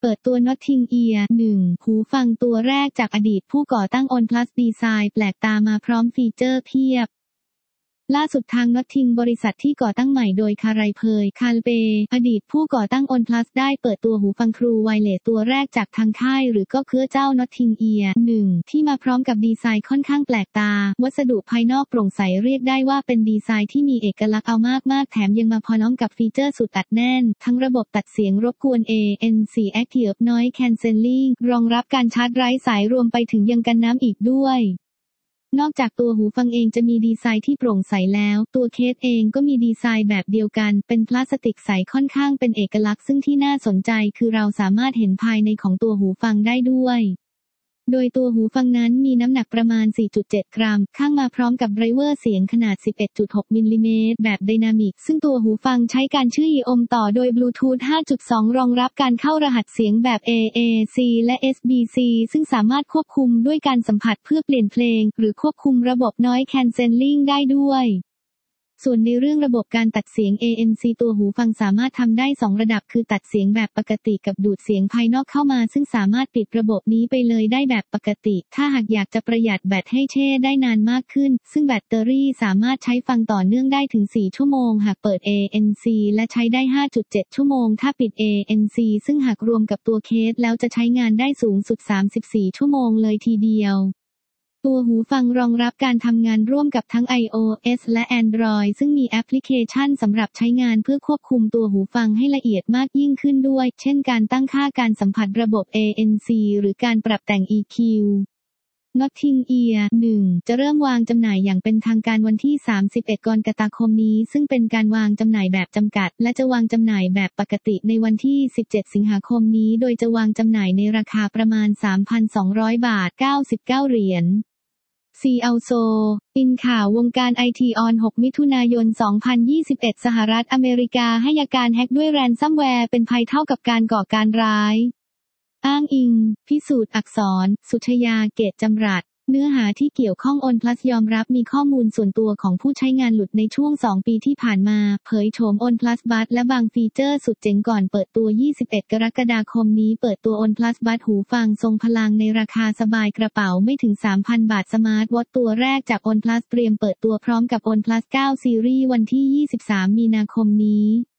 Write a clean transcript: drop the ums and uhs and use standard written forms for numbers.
เปิดตัว Nothing Ear 1 หูฟังตัวแรกจากอดีตผู้ก่อตั้ง OnePlus ดีไซน์แปลกตามาพร้อมฟีเจอร์เพียบล่าสุดทาง Nothing บริษัทที่ก่อตั้งใหม่โดยคารายเพยคาลเปอดีตผู้ก่อตั้ง OnePlus ได้เปิดตัวหูฟัง True Wireless ตัวแรกจากทางค่ายหรือก็คือเจ้า Nothing Ear 1 ที่มาพร้อมกับดีไซน์ค่อนข้างแปลกตาวัสดุภายนอกโปร่งใสเรียกได้ว่าเป็นดีไซน์ที่มีเอกลักษณ์เอามากๆแถมยังมาพร้อมกับฟีเจอร์สุดอัดแน่นทั้งระบบตัดเสียงรบกวน ANC Active Noise Cancelling รองรับการชาร์จไร้สายรวมไปถึงยังกันน้ำอีกด้วยนอกจากตัวหูฟังเองจะมีดีไซน์ที่โปร่งใสแล้วตัวเคสเองก็มีดีไซน์แบบเดียวกันเป็นพลาสติกใสค่อนข้างเป็นเอกลักษณ์ซึ่งที่น่าสนใจคือเราสามารถเห็นภายในของตัวหูฟังได้ด้วยโดยตัวหูฟังนั้นมีน้ำหนักประมาณ 4.7 กรัมข้างมาพร้อมกับไดรเวอร์เสียงขนาด 11.6 มิลลิเมตรแบบไดนามิกซึ่งตัวหูฟังใช้การเชื่อมต่อโดยบลูทูธ 5.2 รองรับการเข้ารหัสเสียงแบบ AAC และ SBC ซึ่งสามารถควบคุมด้วยการสัมผัสเพื่อเปลี่ยนเพลงหรือควบคุมระบบ Noise Cancelling ได้ด้วยส่วนในเรื่องระบบการตัดเสียง ANC ตัวหูฟังสามารถทำได้2ระดับคือตัดเสียงแบบปกติกับดูดเสียงภายนอกเข้ามาซึ่งสามารถปิดระบบนี้ไปเลยได้แบบปกติถ้าหากอยากจะประหยัดแบตให้แช่ได้นานมากขึ้นซึ่งแบตเตอรี่สามารถใช้ฟังต่อเนื่องได้ถึง4ชั่วโมงหากเปิด ANC และใช้ได้ 5.7 ชั่วโมงถ้าปิด ANC ซึ่งหากรวมกับตัวเคสแล้วจะใช้งานได้สูงสุด34ชั่วโมงเลยทีเดียวตัวหูฟังรองรับการทำงานร่วมกับทั้ง iOS และ Android ซึ่งมีแอปพลิเคชันสำหรับใช้งานเพื่อควบคุมตัวหูฟังให้ละเอียดมากยิ่งขึ้นด้วยเช่นการตั้งค่าการสัมผัสระบบ ANC หรือการปรับแต่ง EQ Nothing Ear 1 จะเริ่มวางจำหน่ายอย่างเป็นทางการวันที่ 31 กรกฎาคมนี้ซึ่งเป็นการวางจำหน่ายแบบจำกัดและจะวางจำหน่ายแบบปกติในวันที่ 17 สิงหาคมนี้โดยจะวางจำหน่ายในราคาประมาณ 3,200 บาท 99 เหรียญCISO อินข่าววงการไอทีออน 6 มิถุนายน 2021 สหรัฐอเมริกาให้การแฮ็กด้วยแรนซัมแวร์เป็นภัยเท่ากับการก่อการร้ายอ้างอิงพิสูจน์อักษรสุชยาเกตจำรัดเนื้อหาที่เกี่ยวข้อง OnePlus ยอมรับมีข้อมูลส่วนตัวของผู้ใช้งานหลุดในช่วง2ปีที่ผ่านมาเผยโฉม OnePlus Buds และบางฟีเจอร์สุดเจ๋งก่อนเปิดตัว21 กรกฎาคมนี้เปิดตัว OnePlus Buds หูฟังทรงพลังในราคาสบายกระเป๋าไม่ถึง 3,000 บาทสมาร์ทวอทตัวแรกจาก OnePlus เตรียมเปิดตัวพร้อมกับ OnePlus 9 Series วันที่23 มีนาคมนี้